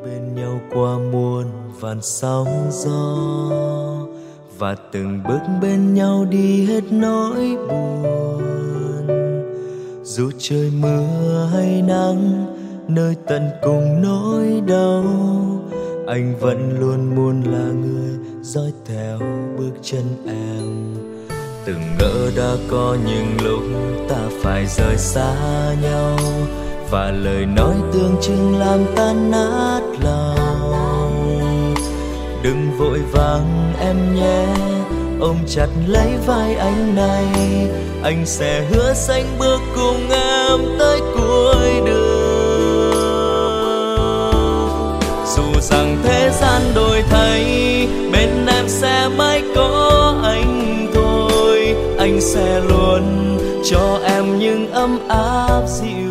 bên nhau qua muôn vàn sóng gió, và từng bước bên nhau đi hết nỗi buồn. Dù trời mưa hay nắng, nơi tận cùng nỗi đau, anh vẫn luôn muốn là người dõi theo bước chân em. Từng ngỡ đã có những lúc ta phải rời xa nhau, và lời nói tưởng chừng làm tan nát lòng. Đừng vội vàng em nhé, ôm chặt lấy vai anh này, anh sẽ hứa xanh bước cùng em tới cuối đường. Dù rằng thế gian đổi thay, bên em sẽ mãi có anh thôi. Anh sẽ luôn cho em những ấm áp dịu